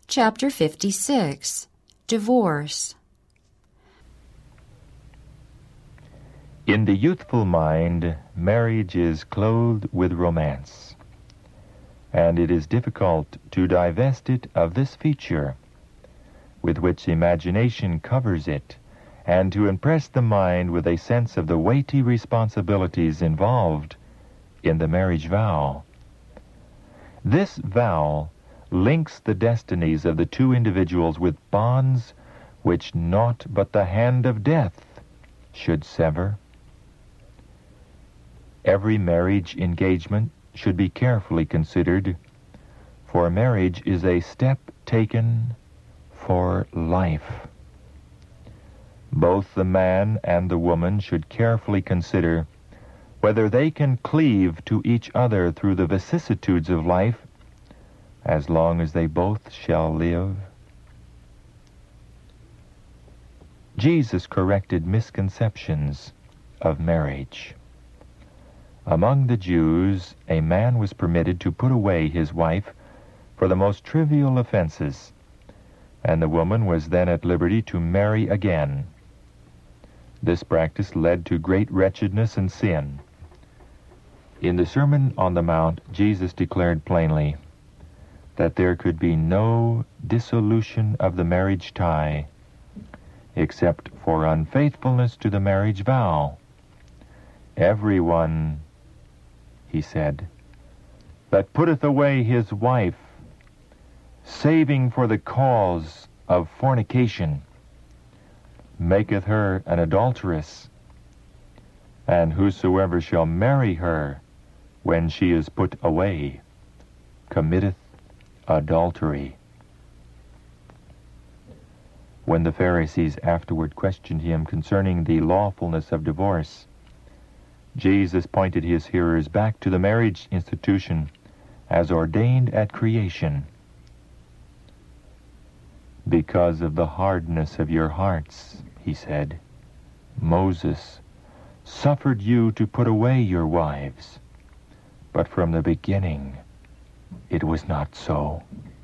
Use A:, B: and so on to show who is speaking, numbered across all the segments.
A: Chapter 56. Divorce.
B: In the youthful mind, marriage is clothed with romance, and it is difficult to divest it of this feature with which imagination covers it, and to impress the mind with a sense of the weighty responsibilities involved in the marriage vow. This vow links the destinies of the two individuals with bonds which naught but the hand of death should sever. Every marriage engagement should be carefully considered, for marriage is a step taken for life. Both the man and the woman should carefully consider whether they can cleave to each other through the vicissitudes of life as long as they both shall live. Jesus corrected misconceptions of marriage. Among the Jews, a man was permitted to put away his wife for the most trivial offenses, and the woman was then at liberty to marry again. This practice led to great wretchedness and sin. In the Sermon on the Mount, Jesus declared plainly that there could be no dissolution of the marriage tie except for unfaithfulness to the marriage vow. Everyone, he said, that putteth away his wife, saving for the cause of fornication, maketh her an adulteress, and whosoever shall marry her when she is put away committeth adultery. When the Pharisees afterward questioned him concerning the lawfulness of divorce, Jesus pointed his hearers back to the marriage institution as ordained at creation. Because of the hardness of your hearts, he said, Moses suffered you to put away your wives, but from the beginning it was not so.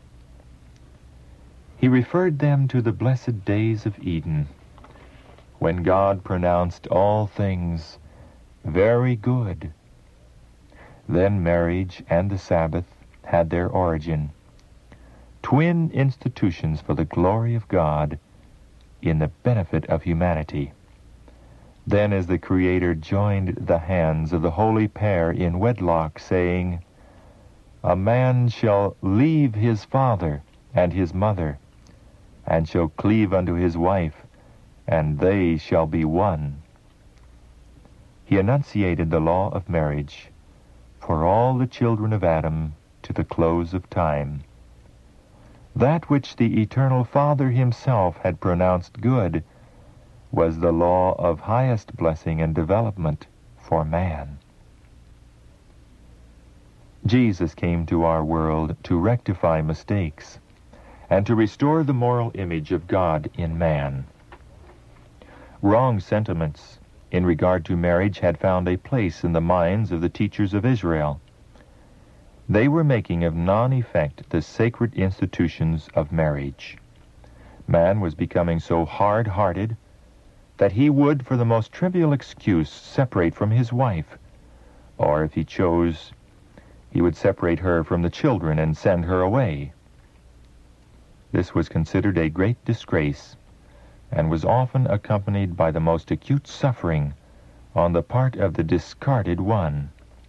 B: He referred them to the blessed days of Eden, when God pronounced all things very good. Then marriage and the Sabbath had their origin, twin institutions for the glory of God in the benefit of humanity. Then as the Creator joined the hands of the holy pair in wedlock, saying, A man shall leave his father and his mother, and shall cleave unto his wife, and they shall be one. He enunciated the law of marriage for all the children of Adam to the close of time. That which the Eternal Father himself had pronounced good was the law of highest blessing and development for man. Jesus came to our world to rectify mistakes and to restore the moral image of God in man. Wrong sentiments in regard to marriage had found a place in the minds of the teachers of Israel. They were making of non-effect the sacred institutions of marriage. Man was becoming so hard-hearted that he would, for the most trivial excuse, separate from his wife, or if he chose, he would separate her from the children and send her away. This was considered a great disgrace, and was often accompanied by the most acute suffering on the part of the discarded one.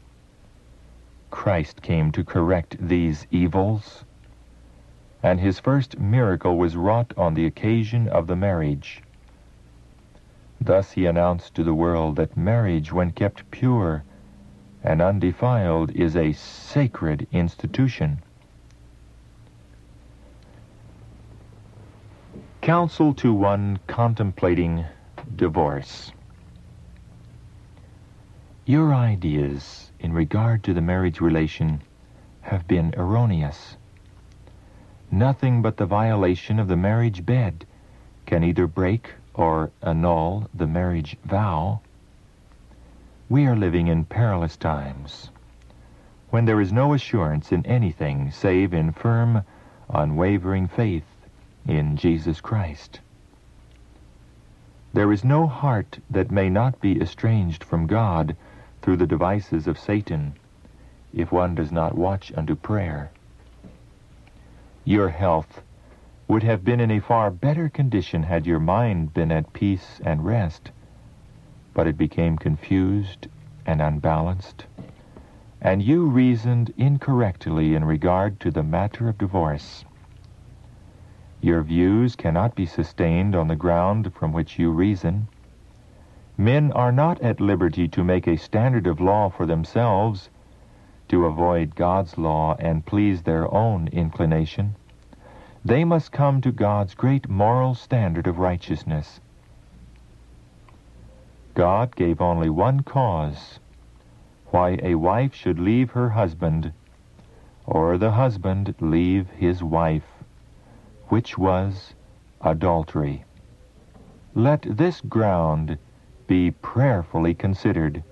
B: Christ came to correct these evils, and his first miracle was wrought on the occasion of the marriage. Thus he announced to the world that marriage, when kept pure and undefiled, is a sacred institution. Counsel to one contemplating divorce. Your ideas in regard to the marriage relation have been erroneous. Nothing but the violation of the marriage bed can either break or annul the marriage vow. We are living in perilous times, when there is no assurance in anything save in firm, unwavering faith in Jesus Christ. There is no heart that may not be estranged from God through the devices of Satan, if one does not watch unto prayer. Your health would have been in a far better condition had your mind been at peace and rest, but it became confused and unbalanced, and you reasoned incorrectly in regard to the matter of divorce. Your views cannot be sustained on the ground from which you reason. Men are not at liberty to make a standard of law for themselves, to avoid God's law and please their own inclination. They must come to God's great moral standard of righteousness. God gave only one cause why a wife should leave her husband, or the husband leave his wife, which was adultery. Let this ground be prayerfully considered.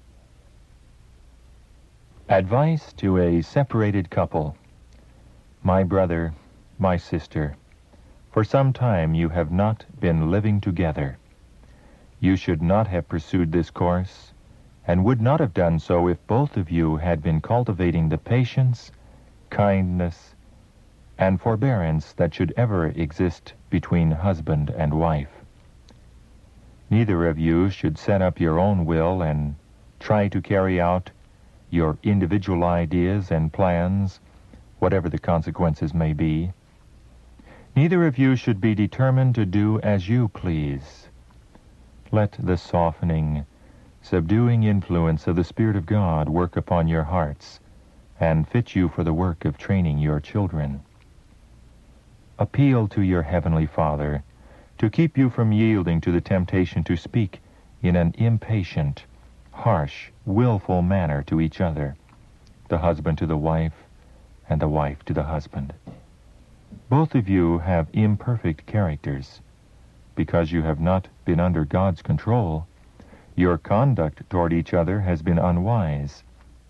B: Advice to a separated couple. My brother, my sister, for some time you have not been living together. You should not have pursued this course, and would not have done so if both of you had been cultivating the patience, kindness, and forbearance that should ever exist between husband and wife. Neither of you should set up your own will and try to carry out your individual ideas and plans, whatever the consequences may be. Neither of you should be determined to do as you please. Let the softening, subduing influence of the Spirit of God work upon your hearts and fit you for the work of training your children. Appeal to your Heavenly Father to keep you from yielding to the temptation to speak in an impatient, harsh, willful manner to each other, the husband to the wife and the wife to the husband. Both of you have imperfect characters. Because you have not been under God's control, your conduct toward each other has been unwise.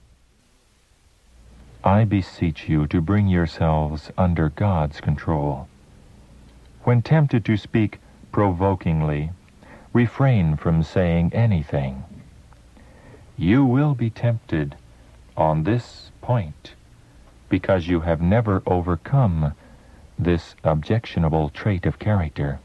B: I beseech you to bring yourselves under God's control. When tempted to speak provokingly, refrain from saying anything. You will be tempted on this point because you have never overcome this objectionable trait of character.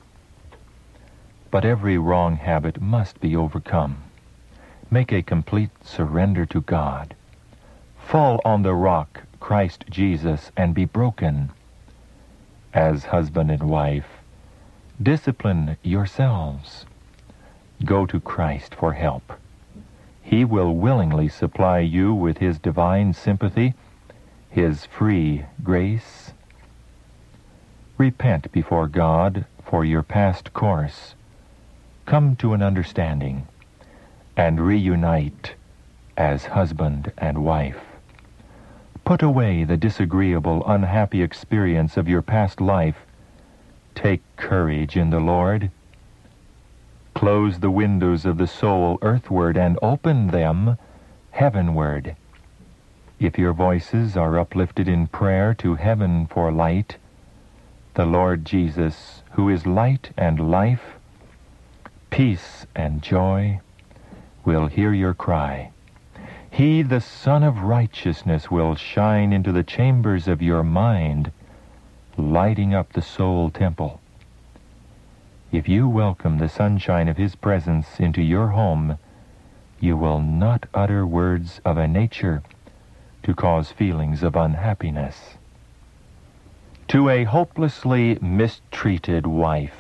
B: But every wrong habit must be overcome. Make a complete surrender to God. Fall on the rock, Christ Jesus, and be broken. As husband and wife, discipline yourselves. Go to Christ for help. He will willingly supply you with His divine sympathy, His free grace. Repent before God for your past course. Come to an understanding and reunite as husband and wife. Put away the disagreeable, unhappy experience of your past life. Take courage in the Lord. Close the windows of the soul earthward and open them heavenward. If your voices are uplifted in prayer to heaven for light, the Lord Jesus, who is light and life, peace and joy, will hear your cry. He, the Son of Righteousness, will shine into the chambers of your mind, lighting up the soul temple. If you welcome the sunshine of His presence into your home, you will not utter words of a nature to cause feelings of unhappiness. To a hopelessly mistreated wife,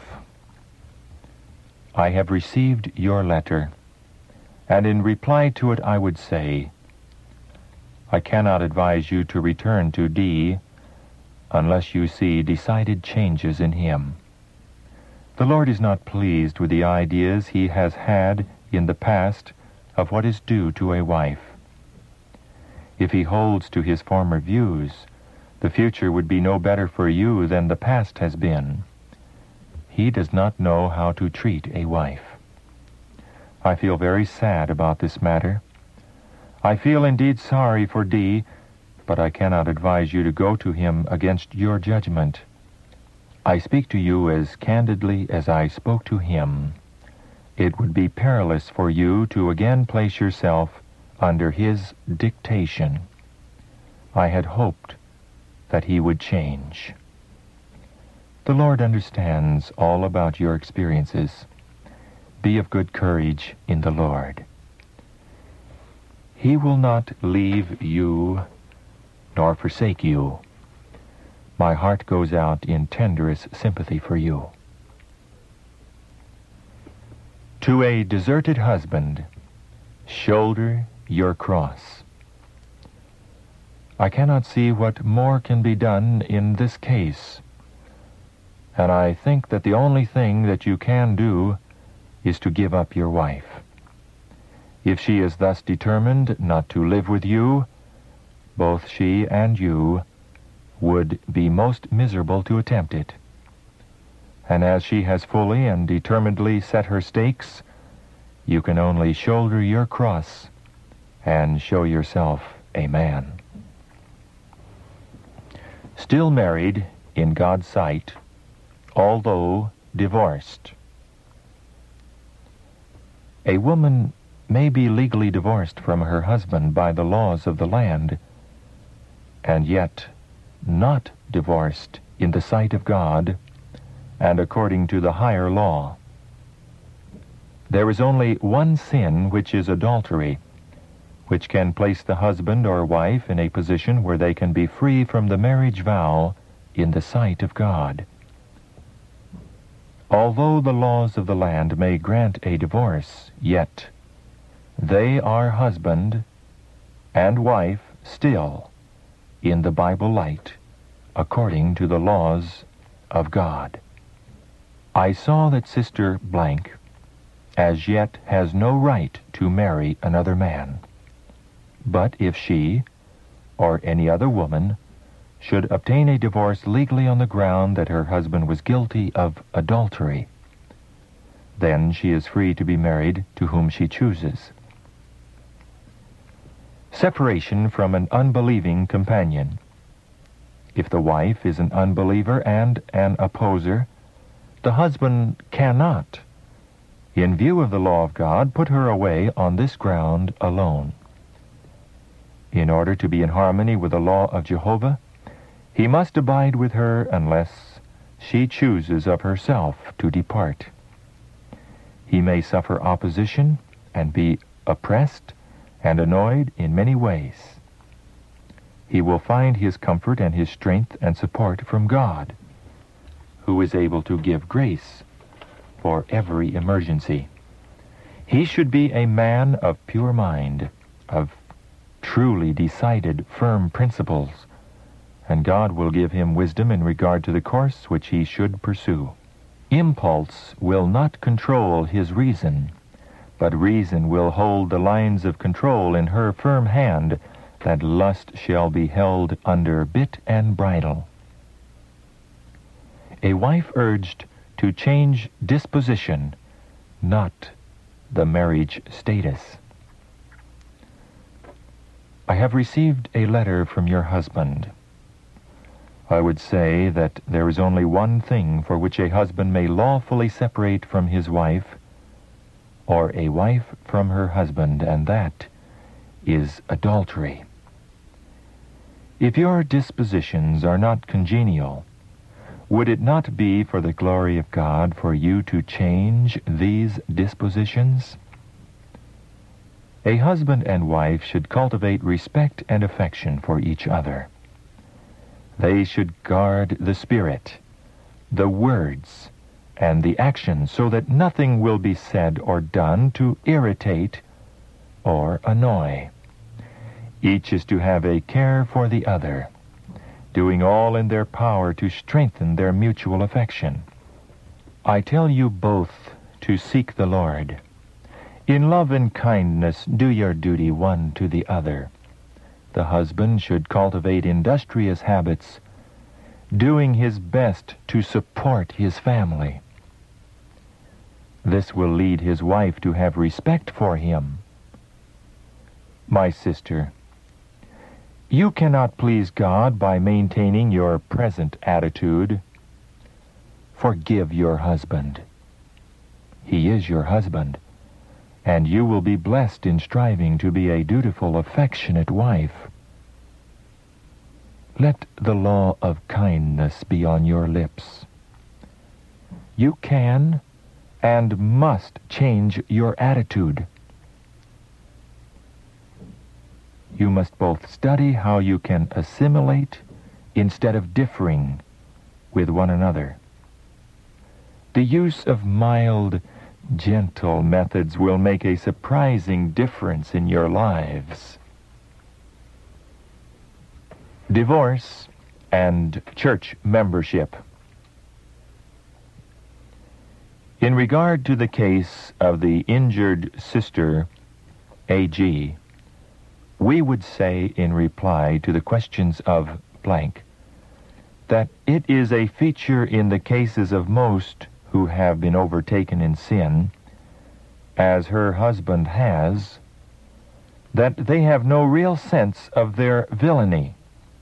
B: I have received your letter, and in reply to it I would say, I cannot advise you to return to D unless you see decided changes in him. The Lord is not pleased with the ideas He has had in the past of what is due to a wife. If He holds to His former views, the future would be no better for you than the past has been. He does not know how to treat a wife. I feel very sad about this matter. I feel indeed sorry for D, but I cannot advise you to go to him against your judgment. I speak to you as candidly as I spoke to him. It would be perilous for you to again place yourself under his dictation. I had hoped that he would change. The Lord understands all about your experiences. Be of good courage in the Lord. He will not leave you nor forsake you. My heart goes out in tenderest sympathy for you. To a deserted husband, shoulder your cross. I cannot see what more can be done in this case, and I think that the only thing that you can do is to give up your wife. If she is thus determined not to live with you, both she and you would be most miserable to attempt it. And as she has fully and determinedly set her stakes, you can only shoulder your cross and show yourself a man. Still married in God's sight, although divorced. A woman may be legally divorced from her husband by the laws of the land, and yet not divorced in the sight of God and according to the higher law. There is only one sin, which is adultery, which can place the husband or wife in a position where they can be free from the marriage vow in the sight of God. Although the laws of the land may grant a divorce, yet they are husband and wife still in the Bible light, according to the laws of God. I saw that Sister Blank as yet has no right to marry another man. But if she, or any other woman, should obtain a divorce legally on the ground that her husband was guilty of adultery, then she is free to be married to whom she chooses. Separation from an unbelieving companion. If the wife is an unbeliever and an opposer, the husband cannot, in view of the law of God, put her away on this ground alone. In order to be in harmony with the law of Jehovah, he must abide with her unless she chooses of herself to depart. He may suffer opposition and be oppressed and annoyed in many ways. He will find his comfort and his strength and support from God, who is able to give grace for every emergency. He should be a man of pure mind, of truly decided, firm principles, and God will give him wisdom in regard to the course which he should pursue. Impulse will not control his reason, but reason will hold the lines of control in her firm hand, that lust shall be held under bit and bridle. A wife urged to change disposition, not the marriage status. I have received a letter from your husband. I would say that there is only one thing for which a husband may lawfully separate from his wife, or a wife from her husband, and that is adultery. If your dispositions are not congenial, would it not be for the glory of God for you to change these dispositions? A husband and wife should cultivate respect and affection for each other. They should guard the spirit, the words, and the actions, so that nothing will be said or done to irritate or annoy. Each is to have a care for the other, doing all in their power to strengthen their mutual affection. I tell you both to seek the Lord. In love and kindness do your duty one to the other. The husband should cultivate industrious habits, doing his best to support his family. This will lead his wife to have respect for him. My sister, you cannot please God by maintaining your present attitude, forgive your husband. He is your husband, and you will be blessed in striving to be a dutiful, affectionate wife. Let the law of kindness be on your lips. You can and must change your attitude. You must both study how you can assimilate instead of differing with one another. The use of mild, gentle methods will make a surprising difference in your lives. Divorce and church membership. In regard to the case of the injured sister, A.G., we would say in reply to the questions of blank that it is a feature in the cases of most who have been overtaken in sin, as her husband has, that they have no real sense of their villainy.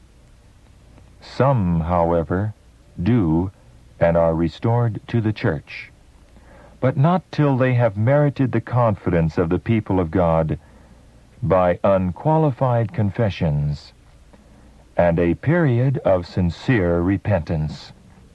B: Some, however, do and are restored to the church, but not till they have merited the confidence of the people of God by unqualified confessions and a period of sincere repentance.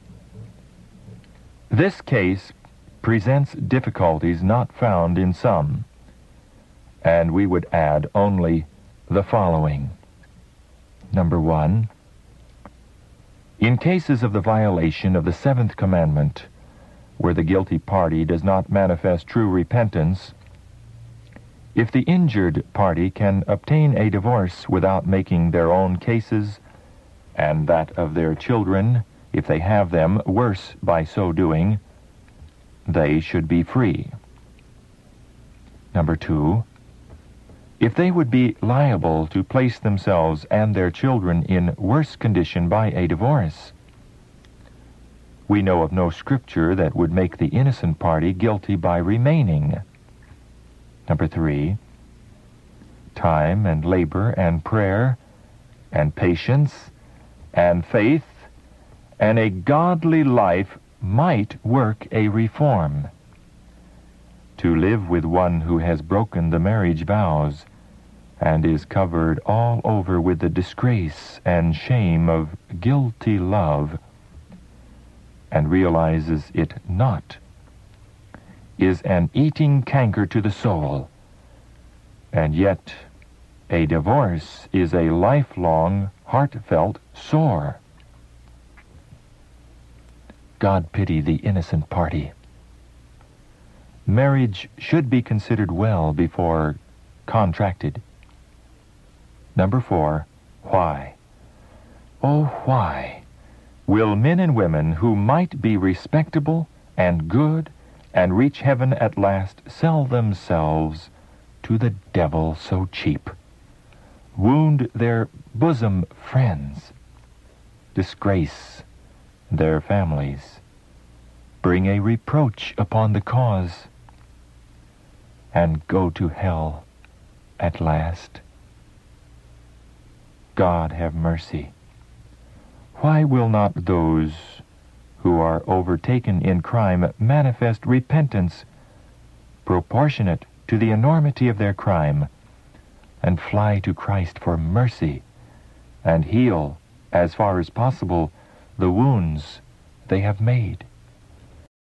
B: This case presents difficulties not found in some, and we would add only the following. Number 1, in cases of the violation of the 7th commandment, where the guilty party does not manifest true repentance, if the injured party can obtain a divorce without making their own cases and that of their children, if they have them, worse by so doing, they should be free. Number 2, if they would be liable to place themselves and their children in worse condition by a divorce, we know of no scripture that would make the innocent party guilty by remaining. Number 3, time and labor and prayer and patience and faith and a godly life might work a reform. To live with one who has broken the marriage vows and is covered all over with the disgrace and shame of guilty love and realizes it not, is an eating canker to the soul, and yet a divorce is a lifelong, heartfelt sore. God pity the innocent party. Marriage should be considered well before contracted. Number 4, why? Oh, why will men and women who might be respectable and good and reach heaven at last sell themselves to the devil so cheap, wound their bosom friends, disgrace their families, bring a reproach upon the cause, and go to hell at last? God have mercy. Why will not those who are overtaken in crime manifest repentance proportionate to the enormity of their crime, and fly to Christ for mercy, and heal, as far as possible, the wounds they have made?